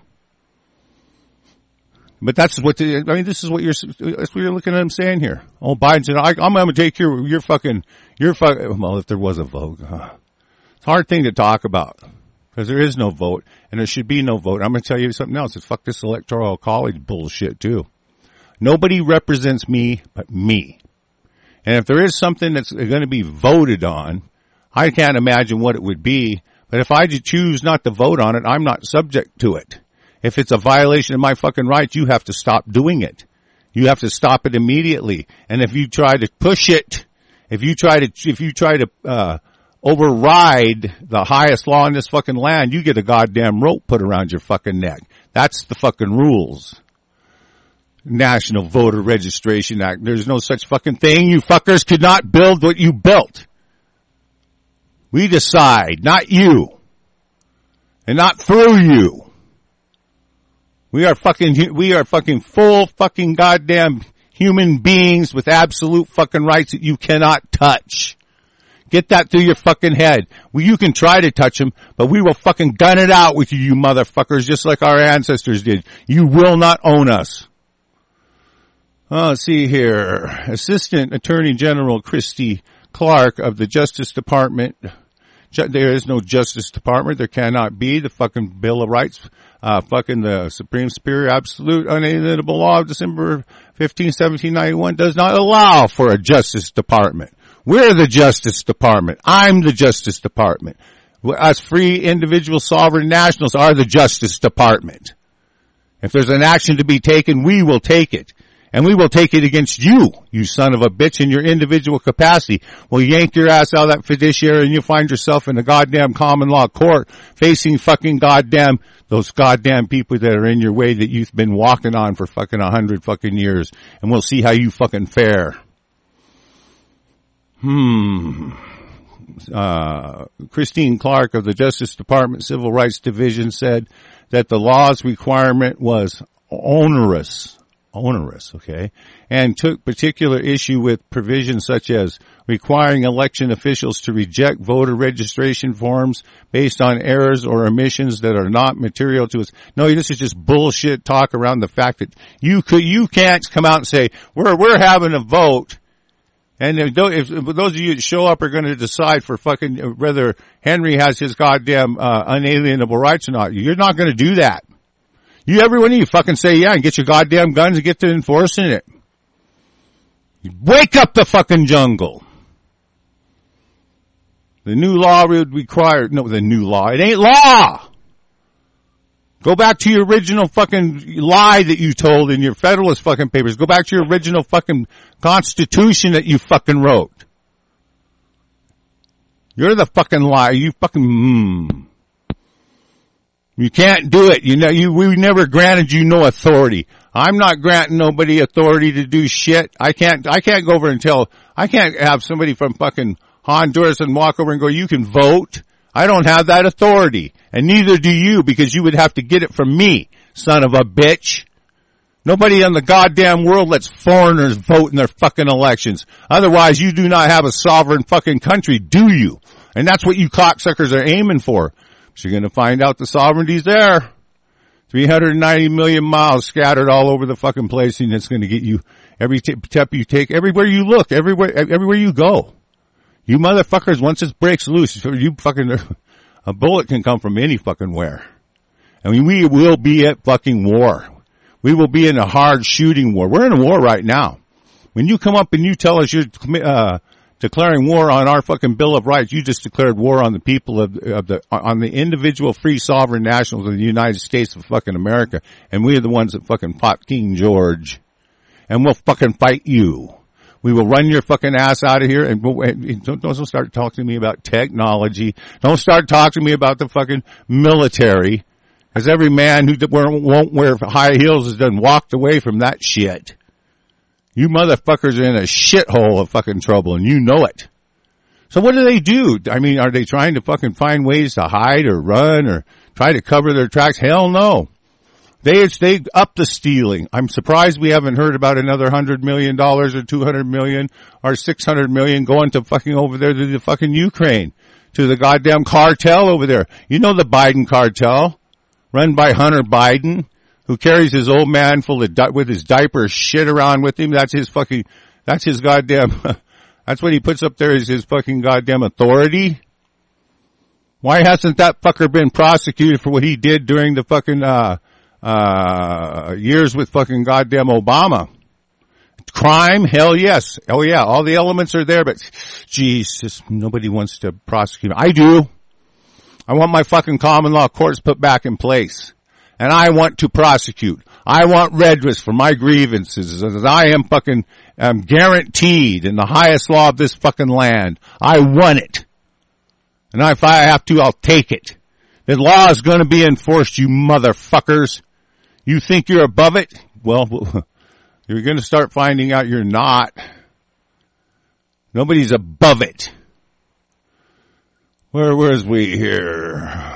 But that's what this is what you're looking at him saying here. Oh, Biden said, I'm going to take your fucking, well, if there was a vote, it's a hard thing to talk about because there is no vote and there should be no vote. I'm going to tell you something else. It's fuck this electoral college bullshit too. Nobody represents me but me. And if there is something that's going to be voted on, I can't imagine what it would be. But if I choose not to vote on it, I'm not subject to it. If it's a violation of my fucking rights, you have to stop doing it. You have to stop it immediately. And if you try to push it, if you try to override the highest law in this fucking land, you get a goddamn rope put around your fucking neck. That's the fucking rules. National Voter Registration Act. There's no such fucking thing. You fuckers could not build what you built. We decide, not you. And not through you. We are fucking full fucking goddamn human beings with absolute fucking rights that you cannot touch. Get that through your fucking head. Well, you can try to touch them, but we will fucking gun it out with you, you motherfuckers, just like our ancestors did. You will not own us. Oh, let's see here. Assistant Attorney General Christy Clark of the Justice Department. There is no Justice Department. There cannot be. The fucking Bill of Rights, fucking the Supreme Superior Absolute Unalienable Law of December 15, 1791 does not allow for a Justice Department. We're the Justice Department. I'm the Justice Department. Us free individual sovereign nationals are the Justice Department. If there's an action to be taken, we will take it. And we will take it against you, you son of a bitch, in your individual capacity. We'll yank your ass out of that fiduciary and you'll find yourself in a goddamn common law court facing fucking goddamn those goddamn people that are in your way that you've been walking on for fucking 100 fucking years. And we'll see how you fucking fare. Christine Clark of the Justice Department Civil Rights Division said that the law's requirement was onerous, okay, and took particular issue with provisions such as requiring election officials to reject voter registration forms based on errors or omissions that are not material to us. No, this is just bullshit talk around the fact that you can't come out and say, we're having a vote. And if those of you that show up are going to decide for fucking whether Henry has his goddamn unalienable rights or not, you're not going to do that. Every one of you fucking say yeah and get your goddamn guns and get to enforcing it. Wake up the fucking jungle. The new law would require, the new law, it ain't law. Go back to your original fucking lie that you told in your Federalist fucking papers. Go back to your original fucking Constitution that you fucking wrote. You're the fucking liar. You fucking, You can't do it. We never granted you no authority. I'm not granting nobody authority to do shit. I can't go over and I can't have somebody from fucking Honduras and walk over and go, you can vote. I don't have that authority. And neither do you, because you would have to get it from me, son of a bitch. Nobody in the goddamn world lets foreigners vote in their fucking elections. Otherwise, you do not have a sovereign fucking country, do you? And that's what you cocksuckers are aiming for. So you're going to find out the sovereignty's there. 390 million miles scattered all over the fucking place, and it's going to get you every step you take, everywhere you look, everywhere you go. You motherfuckers, once it breaks loose, you fucking, a bullet can come from any fucking where. I mean, we will be at fucking war. We will be in a hard shooting war. We're in a war right now. When you come up and you tell us you're, declaring war on our fucking Bill of Rights, you just declared war on the people on the individual free sovereign nationals of the United States of fucking America. And we are the ones that fucking fought King George. And we'll fucking fight you. We will run your fucking ass out of here, and don't start talking to me about technology. Don't start talking to me about the fucking military, because every man who won't wear high heels has done walked away from that shit. You motherfuckers are in a shithole of fucking trouble, and you know it. So what do? I mean, are they trying to fucking find ways to hide or run or try to cover their tracks? Hell no. They up the stealing. I'm surprised we haven't heard about another $100 million or $200 million or $600 million going to fucking over there to the fucking Ukraine, to the goddamn cartel over there. You know the Biden cartel, run by Hunter Biden, who carries his old man with his diaper shit around with him. That's his goddamn, that's what he puts up there as his fucking goddamn authority. Why hasn't that fucker been prosecuted for what he did during the fucking, years with fucking goddamn Obama? Crime? Hell yes. Oh yeah, all the elements are there, but Jesus, nobody wants to prosecute. I do. I want my fucking common law courts put back in place. And I want to prosecute. I want redress for my grievances, as I am fucking guaranteed in the highest law of this fucking land. I want it. And if I have to, I'll take it. The law is going to be enforced, you motherfuckers. You think you're above it? Well, you're going to start finding out you're not. Nobody's above it. Where's we here?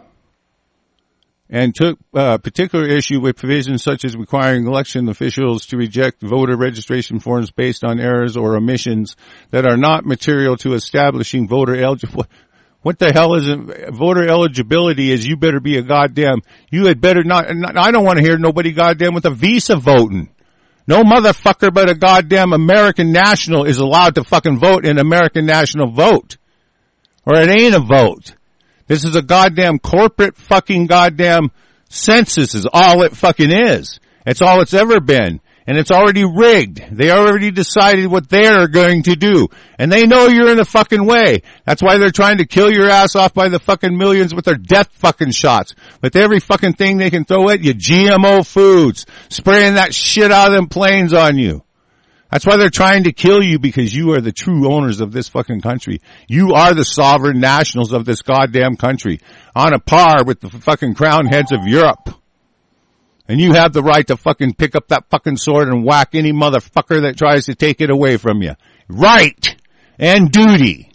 And took particular issue with provisions such as requiring election officials to reject voter registration forms based on errors or omissions that are not material to establishing voter eligibility. What the hell is it? Voter eligibility is you better be a goddamn, you had better not, I don't want to hear nobody goddamn with a visa voting. No motherfucker but a goddamn American national is allowed to fucking vote in American national vote. Or it ain't a vote. This is a goddamn corporate fucking goddamn census is all it fucking is. It's all it's ever been. And it's already rigged. They already decided what they're going to do. And they know you're in the fucking way. That's why they're trying to kill your ass off by the fucking millions with their death fucking shots. With every fucking thing they can throw at you. GMO foods. Spraying that shit out of them planes on you. That's why they're trying to kill you, because you are the true owners of this fucking country. You are the sovereign nationals of this goddamn country. On a par with the fucking crown heads of Europe. And you have the right to fucking pick up that fucking sword and whack any motherfucker that tries to take it away from you. Right! And duty.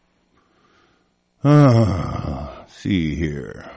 See here.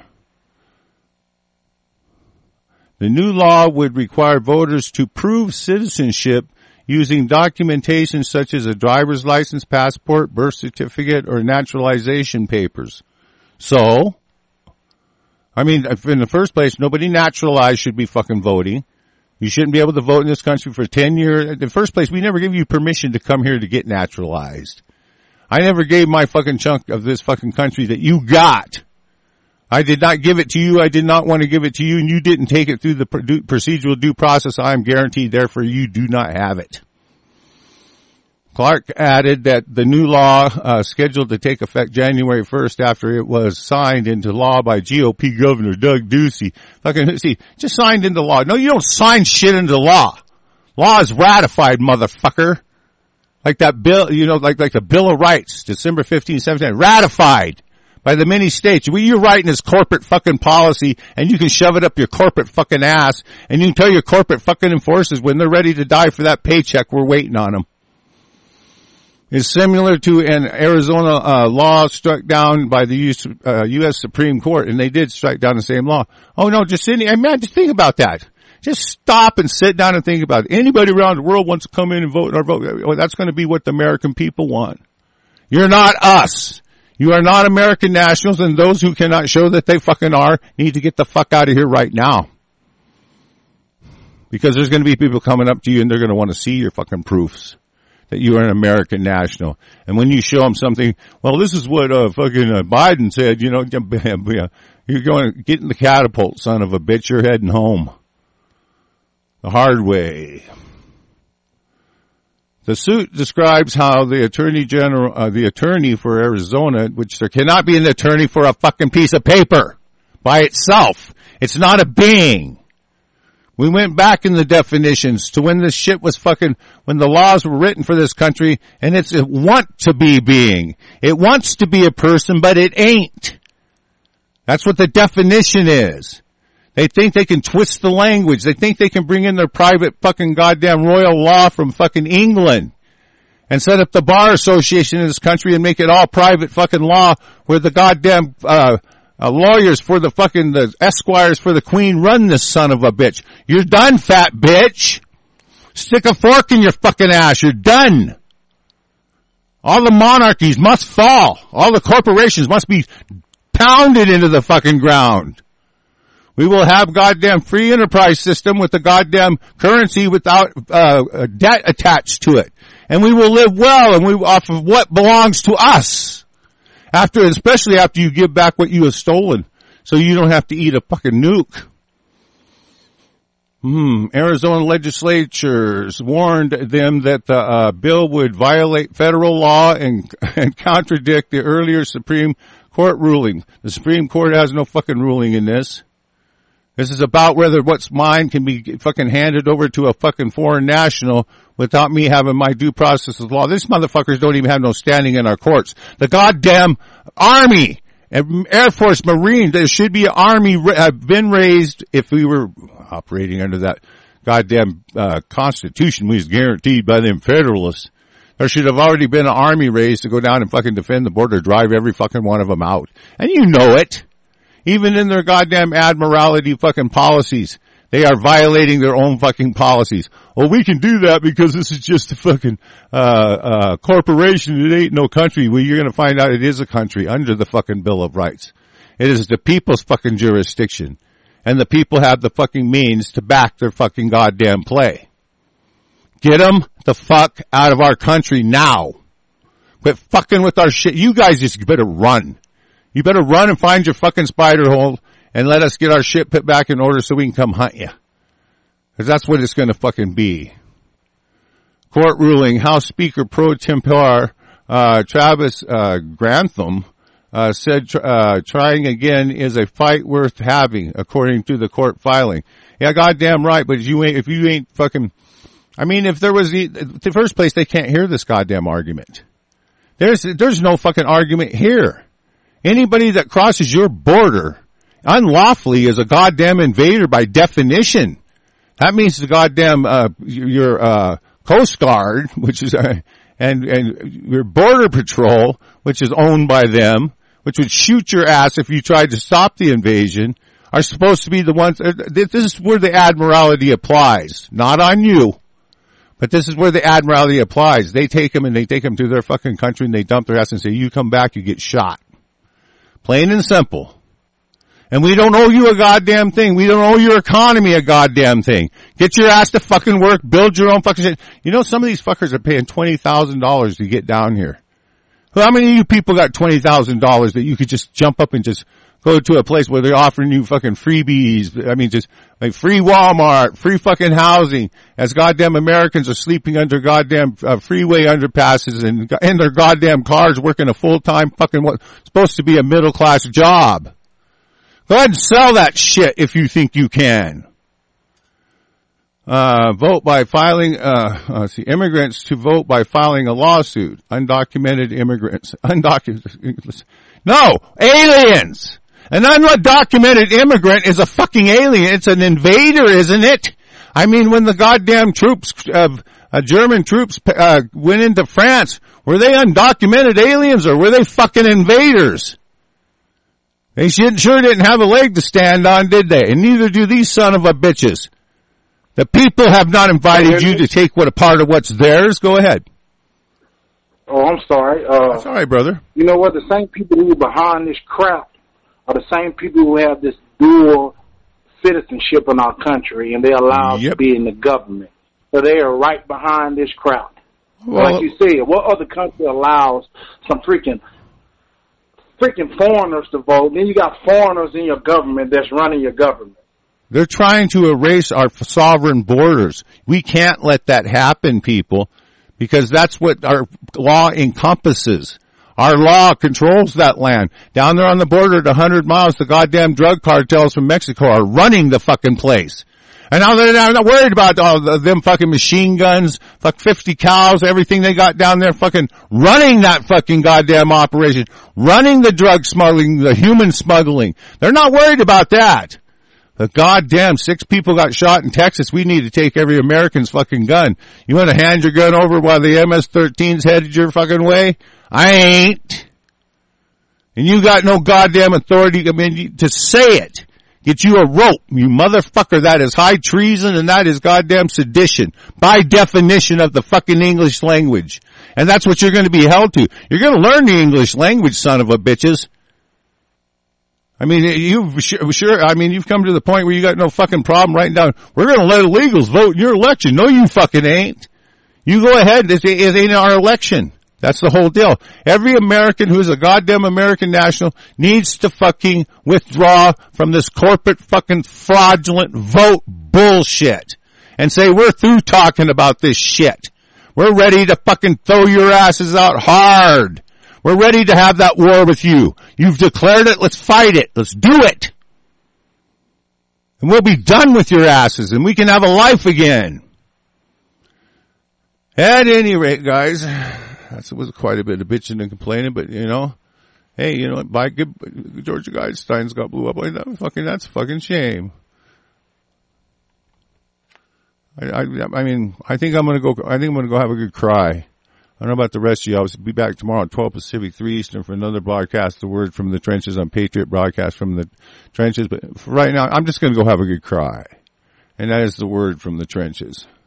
The new law would require voters to prove citizenship using documentation such as a driver's license, passport, birth certificate, or naturalization papers. So, I mean, in the first place, nobody naturalized should be fucking voting. You shouldn't be able to vote in this country for 10 years. In the first place, we never give you permission to come here to get naturalized. I never gave my fucking chunk of this fucking country that you got. I did not give it to you. I did not want to give it to you, and you didn't take it through the procedural due process. I am guaranteed, therefore, you do not have it. Clark added that the new law, scheduled to take effect January 1st after it was signed into law by GOP Governor Doug Ducey. Just signed into law. No, you don't sign shit into law. Law is ratified, motherfucker. Like that bill, like the Bill of Rights, December 15, 17, ratified by the many states. What you're writing is corporate fucking policy, and you can shove it up your corporate fucking ass, and you can tell your corporate fucking enforcers when they're ready to die for that paycheck, we're waiting on them. It's similar to an Arizona law struck down by the U.S. Supreme Court, and they did strike down the same law. Oh no, just think about that. Just stop and sit down and think about it. Anybody around the world wants to come in and vote in our vote. Well, that's going to be what the American people want. You're not us. You are not American nationals, and those who cannot show that they fucking are need to get the fuck out of here right now. Because there's going to be people coming up to you and they're going to want to see your fucking proofs that you are an American national. And when you show them something, well, this is what Biden said, you're going to get in the catapult, son of a bitch, you're heading home. The hard way. The suit describes how the attorney for Arizona, which there cannot be an attorney for a fucking piece of paper by itself. It's not a being. We went back in the definitions to when this shit was when the laws were written for this country, and it want to be being. It wants to be a person, but it ain't. That's what the definition is. They think they can twist the language. They think they can bring in their private fucking goddamn royal law from fucking England and set up the bar association in this country and make it all private fucking law where the goddamn, lawyers for the esquires for the queen run this son of a bitch. You're done, fat bitch. Stick a fork in your fucking ass. You're done. All the monarchies must fall. All the corporations must be pounded into the fucking ground. We will have goddamn free enterprise system with the goddamn currency without debt attached to it. And we will live well and off of what belongs to us. Especially after you give back what you have stolen. So you don't have to eat a fucking nuke. Arizona legislatures warned them that the bill would violate federal law and contradict the earlier Supreme Court ruling. The Supreme Court has no fucking ruling in this. This is about whether what's mine can be fucking handed over to a fucking foreign national without me having my due process of law. These motherfuckers don't even have no standing in our courts. The goddamn Army, Air Force, Marine, there should be an Army have been raised if we were operating under that goddamn Constitution was guaranteed by them Federalists. There should have already been an Army raised to go down and fucking defend the border, drive every fucking one of them out. And you know it. Even in their goddamn admiralty fucking policies, they are violating their own fucking policies. Well, we can do that because this is just a fucking, corporation. It ain't no country. Well, you're gonna find out it is a country under the fucking Bill of Rights. It is the people's fucking jurisdiction. And the people have the fucking means to back their fucking goddamn play. Get them the fuck out of our country now. Quit fucking with our shit. You guys just better run. You better run and find your fucking spider hole and let us get our shit put back in order so we can come hunt you. Because that's what it's going to fucking be. Court ruling, House Speaker pro tempore, Travis Grantham, said trying again is a fight worth having, according to the court filing. Yeah, goddamn right, but if you ain't fucking, I mean, if there was the first place, they can't hear this goddamn argument. There's no fucking argument here. Anybody that crosses your border unlawfully is a goddamn invader by definition. That means the goddamn, your Coast Guard, which is, and your Border Patrol, which is owned by them, which would shoot your ass if you tried to stop the invasion, are supposed to be the ones, this is where the admiralty applies. Not on you. But this is where the admiralty applies. They take them to their fucking country and they dump their ass and say, you come back, you get shot. Plain and simple. And we don't owe you a goddamn thing. We don't owe your economy a goddamn thing. Get your ass to fucking work, build your own fucking shit. You know, some of these fuckers are paying $20,000 to get down here. How many of you people got $20,000 that you could just jump up and just go to a place where they're offering you fucking freebies? I mean, just like free Walmart, free fucking housing, as goddamn Americans are sleeping under goddamn freeway underpasses and in their goddamn cars working a full-time fucking what's supposed to be a middle-class job. Go ahead and sell that shit if you think you can. Vote by filing, immigrants to vote by filing a lawsuit. Undocumented immigrants. No! Aliens! An undocumented immigrant is a fucking alien. It's an invader, isn't it? I mean, when the goddamn troops, German troops, went into France, were they undocumented aliens or were they fucking invaders? They sure didn't have a leg to stand on, did they? And neither do these son of a bitches. The people have not invited you to take what a part of what's theirs. Go ahead. Oh, I'm sorry. That's all right, brother. You know what? The same people who are behind this crap are the same people who have this dual citizenship in our country, and they're allowed to be in the government. So they are right behind this crowd. Well, like you said, what other country allows some freaking foreigners to vote? Then you got foreigners in your government that's running your government. They're trying to erase our sovereign borders. We can't let that happen, people, because that's what our law encompasses. Our law controls that land. Down there on the border at 100 miles, the goddamn drug cartels from Mexico are running the fucking place. And now they're not worried about them fucking machine guns, 50 cows, everything they got down there fucking running that fucking goddamn operation, running the drug smuggling, the human smuggling. They're not worried about that. The goddamn 6 people got shot in Texas. We need to take every American's fucking gun. You want to hand your gun over while the MS-13's headed your fucking way? I ain't. And you got no goddamn authority, to say it. Get you a rope, you motherfucker. That is high treason and that is goddamn sedition by definition of the fucking English language. And that's what you're going to be held to. You're going to learn the English language, son of a bitches. I mean, you've come to the point where you got no fucking problem writing down, we're going to let illegals vote in your election. No, you fucking ain't. You go ahead. It ain't our election. That's the whole deal. Every American who's a goddamn American national needs to fucking withdraw from this corporate fucking fraudulent vote bullshit and say, we're through talking about this shit. We're ready to fucking throw your asses out hard. We're ready to have that war with you. You've declared it. Let's fight it. Let's do it. And we'll be done with your asses and we can have a life again. At any rate, guys, that was quite a bit of bitching and complaining, but hey, by Georgia Guidestein's got blew up like that. That's a fucking shame. I think I'm gonna go have a good cry. I don't know about the rest of you. I'll be back tomorrow at 12 Pacific, 3 Eastern for another broadcast, The Word from the Trenches on Patriot Broadcast from the Trenches. But for right now, I'm just going to go have a good cry. And that is The Word from the Trenches.